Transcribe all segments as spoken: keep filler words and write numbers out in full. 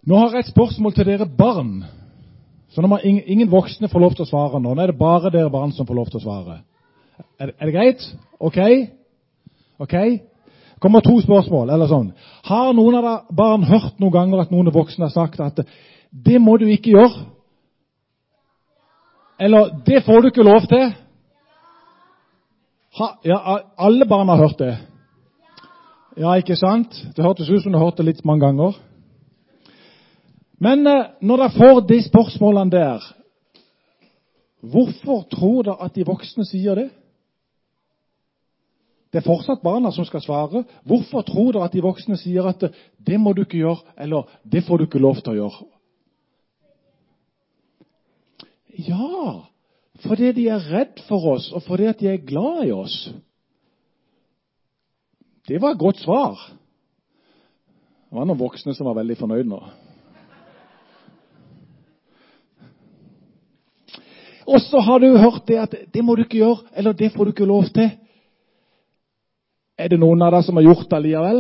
Nå har jeg et spørsmål til dere barn. Så nå må ingen voksne få lov til å svare nå. Nå er det bare dere barn som får lov til å svare. Er det, er det greit? Ok? Ok? Kommer to spørsmål, eller sånn. Har noen av dere barn hørt noen ganger at noen voksne har sagt at det må du ikke gjøre? Eller det får du ikke lov til? Ha, ja, alle barn har hørt det. Ja, ikke sant? Det hørtes ut som du har hørt det litt mange ganger. Men når dere får de spørsmålene der, hvorfor tror dere at de voksne sier det? Det er fortsatt barna som skal svare. Hvorfor tror dere at de voksne sier at det må du ikke gjøre, eller det får du ikke lov til å gjøre? Ja, fordi de er redd for oss, og fordi de er glad i oss. Det var et godt svar. Det var noen voksne som var veldig fornøyd nå. Og så har du hørt det at det må du ikke gjøre, eller det får du ikke lov til. Er det noen av dere som har gjort det alligevel?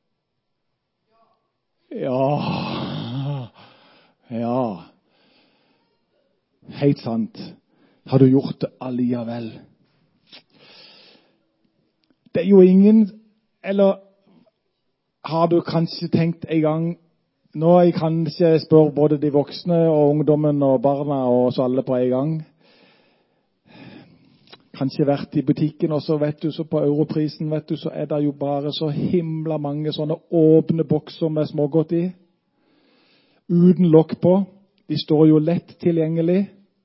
Ja. Ja. Helt sant. Har du gjort det alligevel? Det er jo ingen, eller har du kanskje tenkt en gang, nå jeg kanskje spør både de voksne og ungdommen og barna og oss alle på en gang. Kanskje vært i butikken, og så vet du, så på europrisen, vet du, så er det jo bare så himla mange sånne åpne bokser med smågodt i. Uten lokk på. De står jo lett tilgjengelig.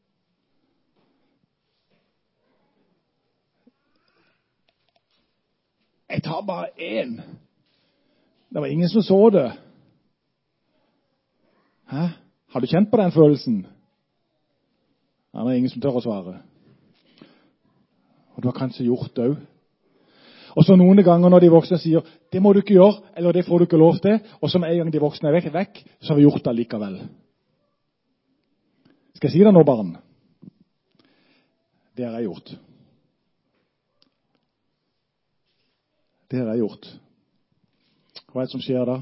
Jeg tar bare én. Det var ingen som så det. Hæ? Har du kjent på den følelsen? Ja, det er ingen som tør å svare. Og du har kanskje gjort det også. Og så noen ganger når de voksne sier, det må du ikke gjøre, eller det får du ikke lov til, og så med en gang de voksne er vekk, vekk så har vi gjort det likevel. Skal jeg si det nå, barn? Det har jeg gjort. Det har jeg gjort. Hva er det som skjer da?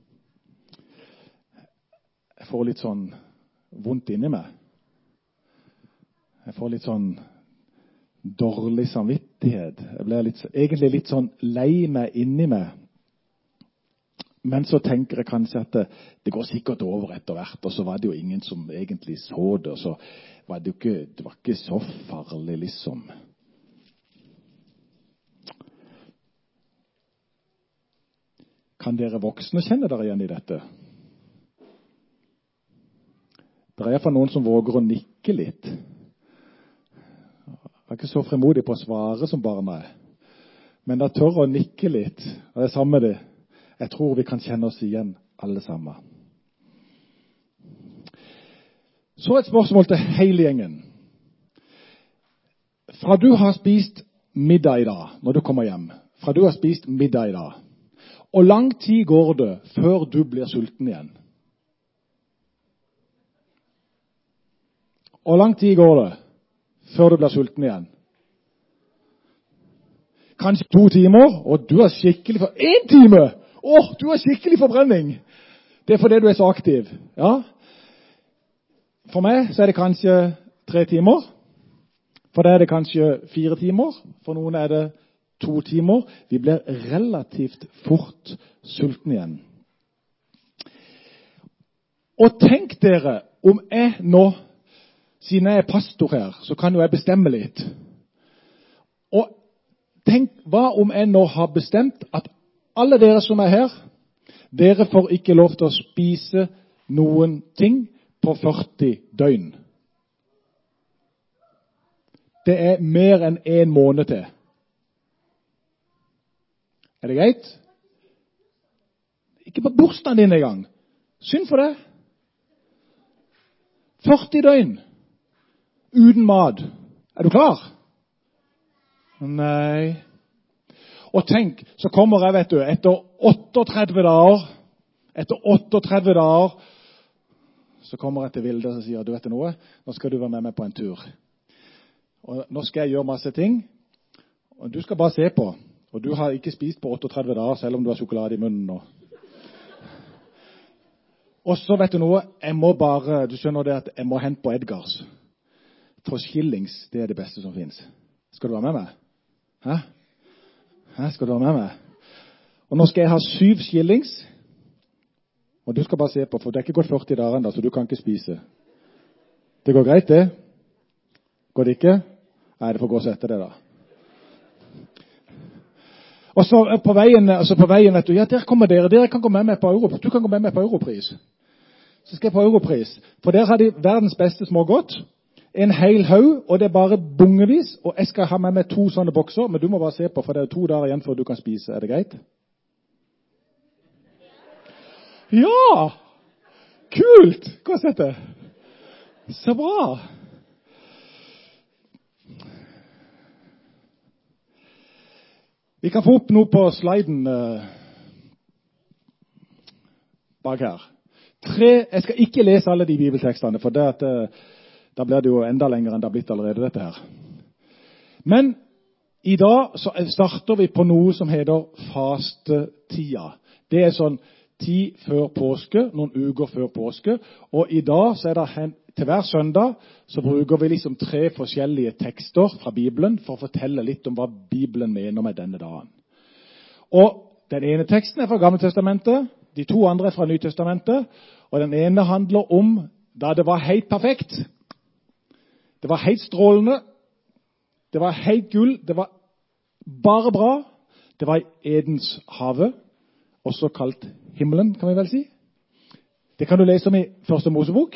Jeg får litt sånn vondt inni meg. Jeg får litt sånn dårlig samvittighet. Jeg ble litt, egentlig litt sånn lei meg inni meg. Men så tenker jeg kanskje at det, det går sikkert over etter hvert, og så var det jo ingen som egentlig så det, og så var det jo ikke, det var ikke så farlig liksom. Kan dere voksne kjenne dere igjen i dette? Det er i hvert fall noen som våger å nikke litt. Jeg er ikke så fremodig på å svare som barna er. Men da tør å nikke litt. Og det er samme det. Jeg tror vi kan kjenne oss igjen alle sammen. Så et spørsmål til hele gjengen. Fra du har spist middag i dag, når du kommer hjem. Fra du har spist middag i dag. Og lang tid går det før du blir sulten igjen. Og lang tid går det før du blir sulten igjen. Kanskje to timer, og du har skikkelig for... En time! Åh, du har skikkelig forbrenning! Det er fordi du er så aktiv. Ja. For meg så er det kanskje tre timer. For deg er det kanskje fire timer. For noen er det to timer. Vi blir relativt fort sulten igjen. Og tenk dere, om jeg nå, siden jeg er pastor her, så kan jo jeg bestemme litt. Og tenk, hva om jeg nå har bestemt at alle dere som er her, dere får ikke lov til å spise noen ting på førti døgn. Det er mer enn en måned til. Er det greit? Ikke på bursdagen din engang. Synd for det. førti døgn. Uten mat. Er du klar? Nei. Og tenk, så kommer jeg, vet du, etter otteogtredve dager, etter otteogtredve dager, så kommer jeg til Vilde og sier, du vet noe, nå skal du være med meg på en tur. Og nå skal jeg gjøre masse ting, og du skal bare se på. Og du har ikke spist på otteogtredve dager, selv om du har sjokolade i munnen nå. Og så vet du noe, jeg må bare, du skjønner det at jeg må hente på Edgars. For skillings, det er det beste som finnes. Skal du være med meg? Hæ? Hæ, skal du være med meg? Og nå skal jeg ha syv skillings. Og du skal bare se på, for det er ikke gått førti dager enda, så du kan ikke spise. Det går greit det? Går det ikke? Nei, det får gå og sette det da. Og så på veien, altså på veien vet du, ja, der kommer dere, dere kan gå med meg på Europris. Du kan gå med meg på Europris. Så skal jeg på Europris. For der har de verdens beste smågodt. En hel haug, og det er bare bungevis. Og jeg skal ha med meg to sånne bokser, men du må bare se på, for det er to dager igjen før du kan spise. Er det greit? Ja! Kult! Gå og sett det. Så bra! Vi kan få opp noe på sliden uh, bak her. Tre, jeg skal ikke lese alle de bibeltekstene, for det at, uh, da blir det jo enda lenger enn det har blitt allerede dette her. Men i dag så starter vi på noe som heter fastetida. Det er sånn tid før påske, noen uker før påske. Og i dag så er det til hver søndag så bruker vi liksom tre forskjellige tekster fra Bibelen for å fortelle litt om hva Bibelen mener med denne dagen. Og den ene teksten er fra Gamle Testamentet, de to andre er fra Nytestamentet, og den ene handler om da det var helt perfekt. Det var helt strålende. Det var helt gull. Det var bare bra. Det var i Edens havet, også kalt himmelen, kan vi vel si. Det kan du lese om i Første Mosebok.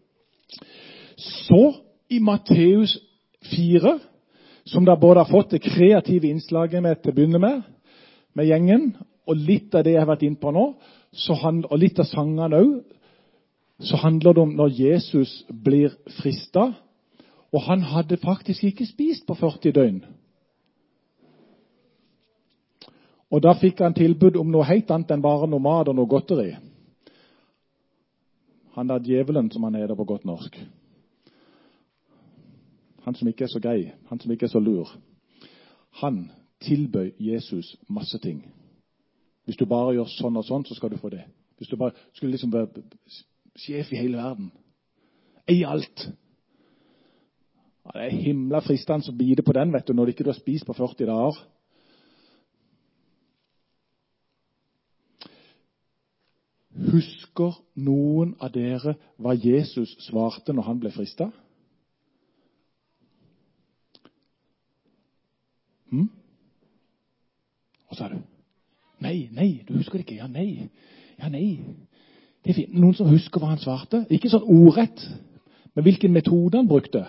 Så i Matteus fire, som da både har fått det kreative innslaget med til å begynne med, med gjengen, og litt av det jeg har vært inn på nå, så hand, og litt av sangene også, så handler det om når Jesus blir fristet, og han hadde faktisk ikke spist på førti døgn. Og da fikk han tilbud om noe helt annet enn bare noe mat og noe godteri. Han er djevelen, som han heter på godt norsk. Han som ikke er så grei, han som ikke er så lur. Han tilbød Jesus masse ting. Hvis du bare gjør sånn og sånn, så skal du få det. Hvis du bare skulle liksom være sjef i hele verden. Ei alt. Ja, det er himla fristende å bide på den, vet du, når du ikke har spist på førti dager. Husker noen av dere hva Jesus svarte når han ble fristet? Hm? Hva sa du? Nei, nei, du husker det ikke. Ja, nei. Ja, nei. Det er fint. Noen som husker hva han svarte? Ikke sånn ordrett, men hvilken metode han brukte.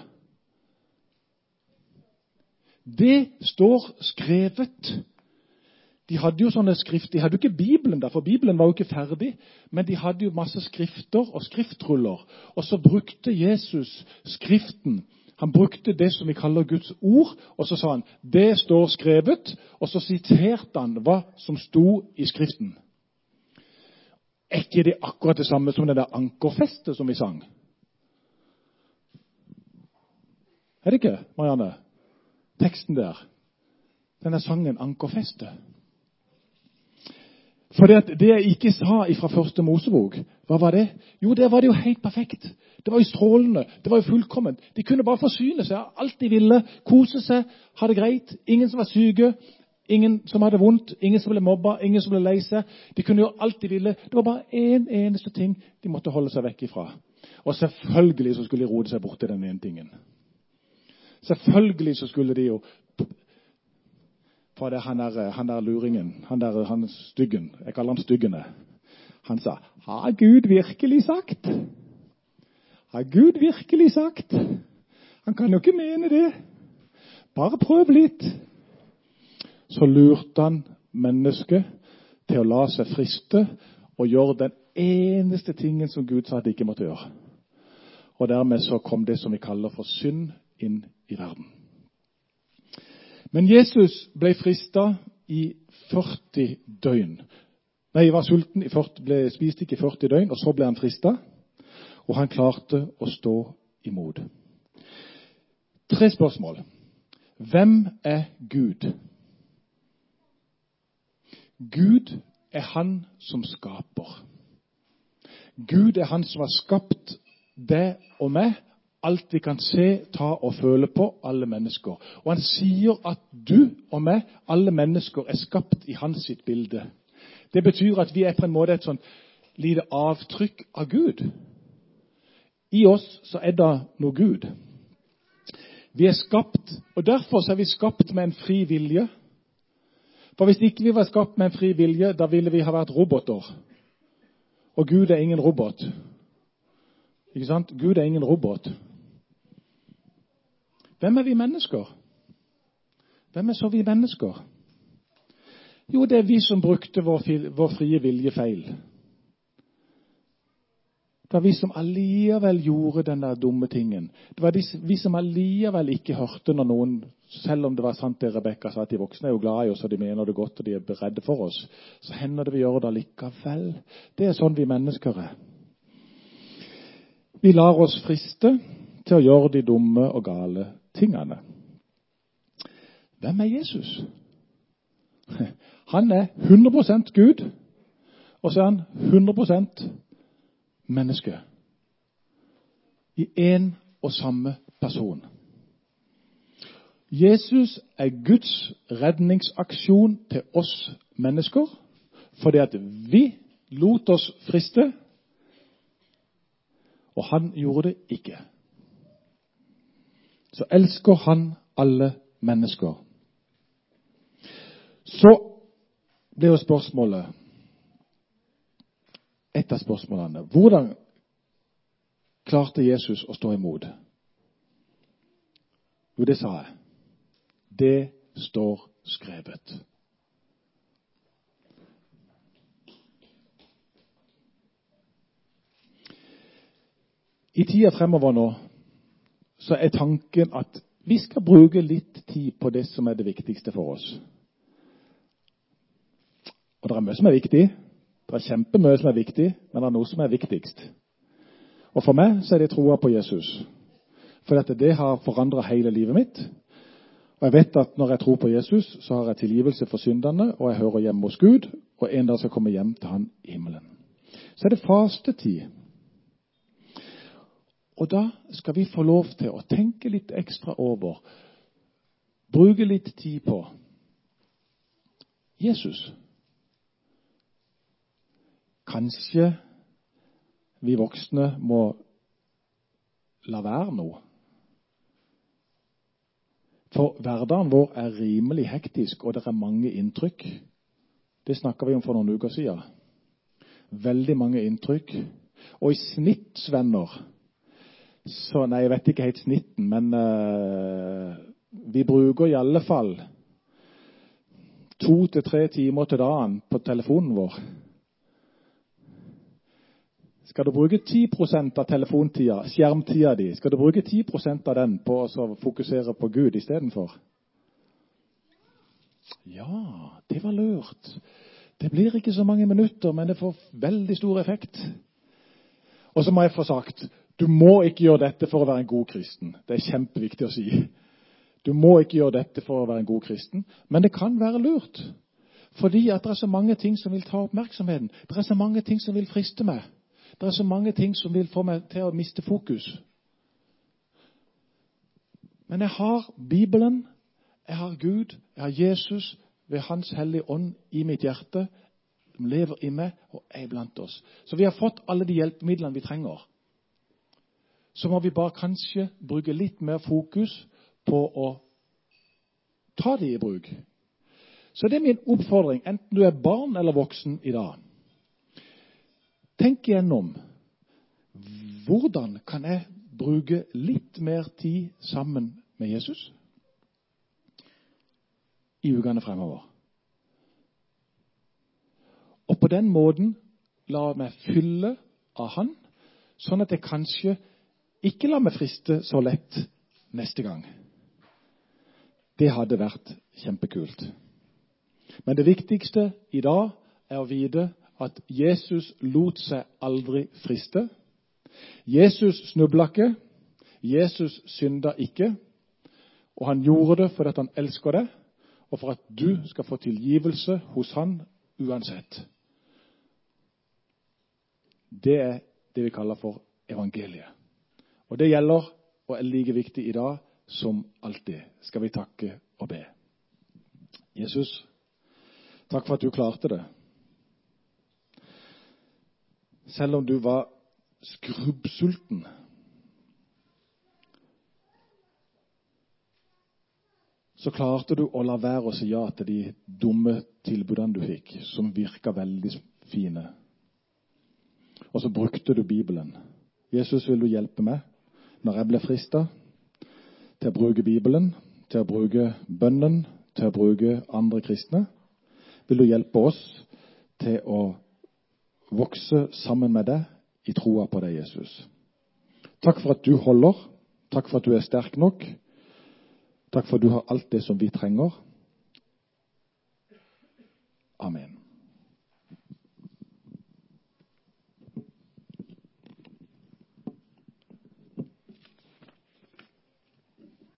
Det står skrevet. De hadde jo sånne skrift, de hadde jo ikke Bibelen der, for Bibelen var jo ikke ferdig, men de hadde jo masse skrifter og skriftruller. Og så brukte Jesus skriften. Han brukte det som vi kaller Guds ord, og så sa han, det står skrevet, og så siterte han hva som sto i skriften. Er ikke det akkurat det samme som det der ankerfestet som vi sang? Er det ikke, Marianne? Teksten der. Denne sangen Ankerfestet. For det, det jeg ikke sa fra Første Mosebok, hva var det? Jo, der var det jo helt perfekt. Det var jo strålende, det var jo fullkomment. De kunne bare forsyne seg av alt de ville, kose seg, ha det greit. Ingen som var syke, ingen som hadde vondt, ingen som ble mobba, ingen som ble lei seg. De kunne gjøre alt de ville. Det var bare en eneste ting de måtte holde seg vekk ifra. Og selvfølgelig så skulle de rode seg bort til den ene tingen. Selvfølgelig så skulle de jo, for det er han der, han der luringen, han der han styggen, jeg kaller han styggene. Han sa, har Gud virkelig sagt? Har Gud virkelig sagt? Han kan jo ikke mene det. Bare prøv litt. Så lurte han mennesket til å la seg friste og gjøre den eneste tingen som Gud sa at de ikke måtte gjøre. Og dermed så kom det som vi kaller for synd inn i verden. Men Jesus ble fristet i førti døgn. Nei, han var sulten, i førti, ble spist ikke i førti døgn, og så ble han fristet, og han klarte å stå imot. Tre spørsmål. Hvem er Gud? Gud er han som skaper. Gud er han som har skapt deg og meg, alt vi kan se, ta og føle på, alle mennesker. Og han sier at du og meg, alle mennesker, er skapt i hans sitt bilde. Det betyr at vi er på en måte et sånt lite avtrykk av Gud. I oss så er det noe Gud. Vi er skapt, og derfor er vi skapt med en fri vilje. For hvis ikke vi var skapt med en fri vilje, da ville vi ha vært roboter. Og Gud er ingen robot. Ikke sant? Gud er ingen robot. Hvem er vi mennesker? Hvem er så vi mennesker? Jo, det er vi som brukte vår, vår frie vilje feil. Det var vi som alligevel gjorde den der dumme tingen. Det var de, vi som alligevel ikke hørte når noen, selv om det var sant det Rebekka sa, at de voksne er jo glad i oss, og de mener det godt, og de er redde for oss. Så hender det vi gjør det likevel. Det er sånn vi mennesker er. Vi lar oss friste til å gjøre de dumme og gale tingene. Hvem er Jesus? Han er hundre prosent Gud, og så er han hundre prosent menneske. I en og samme person. Jesus er Guds redningsaksjon til oss mennesker, fordi at vi lot oss friste, og han gjorde det ikke. Så elsker han alle mennesker. Så blir jo spørsmålet, et av spørsmålene, hvordan klarte Jesus å stå imot? Jo, det sa jeg. Det står skrevet. I tida fremover nå, så er tanken at vi skal bruke litt tid på det som er det viktigste for oss. Og det er mye som er viktig. Det er kjempemye som er viktig, men det er noe som er viktigst. Og for meg så er det troa på Jesus. For dette, det har forandret hele livet mitt. Og jeg vet at når jeg tror på Jesus, så har jeg tilgivelse for syndene, og jeg hører hjemme hos Gud, og en dag skal jeg komme hjem til han i himmelen. Så er det fastetid. Og da skal vi få lov til å tenke litt ekstra over, bruke litt tid på Jesus. Kanskje vi voksne må la være noe. For hverdagen vår er rimelig hektisk, og det er mange inntrykk. Det snakket vi om for noen uker siden. Veldig mange inntrykk. Og i snittsvenner, så nei, jeg vet ikke helt snitten, men uh, vi bruker i alle fall to til tre timer til dagen på telefonen vår. Skal du bruke ti prosent av telefontida, skjermtida di, skal du bruke ti prosent av den på å fokusere på Gud i stedet for? Ja, det var lurt. Det blir ikke så mange minutter, men det får veldig stor effekt. Og så må jeg få sagt, du må ikke gjøre dette for å være en god kristen. Det er kjempeviktig å si. Du må ikke gjøre dette for å være en god kristen, men det kan være lurt. Fordi at det er så mange ting som vil ta oppmerksomheten. Det er så mange ting som vil friste meg. Det er så mange ting som vil få meg til å miste fokus. Men jeg har Bibelen, jeg har Gud, jeg har Jesus ved Hans hellige ånd i mitt hjerte, som lever i meg og er blant oss. Så vi har fått alle de hjelpemidlene vi trenger. Så må vi bare kanskje bruke litt mer fokus på å ta de i bruk. Så det er min oppfordring, enten du er barn eller voksen i dag. Tenk igjennom, hvordan kan jeg bruke litt mer tid sammen med Jesus i ukene fremover? Og på den måten la meg fylle av han, sånn at jeg kanskje ikke lar meg friste så lett neste gang. Det hadde vært kjempekult. Men det viktigste i dag er å vite at Jesus lot seg aldri friste. Jesus snubla ikke. Jesus synda ikke. Og han gjorde det fordi han elsker deg, og for at du skal få tilgivelse hos han uansett. Det er det vi kaller for evangeliet. Og det gjelder og er like viktig i dag som alltid. Skal vi takke og be. Jesus, takk for at du klarte det. Selv om du var skrubbsulten, så klarte du å la være å si ja til de dumme tilbudene du fikk, som virket veldig fine. Og så brukte du Bibelen. Jesus, vil du hjelpe meg når jeg ble fristet til å bruke Bibelen, til å bruke bønnen, til å bruke andre kristne? Vil du hjelpe oss til å vokse sammen med deg i troa på deg, Jesus? Takk for at du holder. Takk for at du er sterk nok. Takk for at du har alt det som vi trenger. Amen.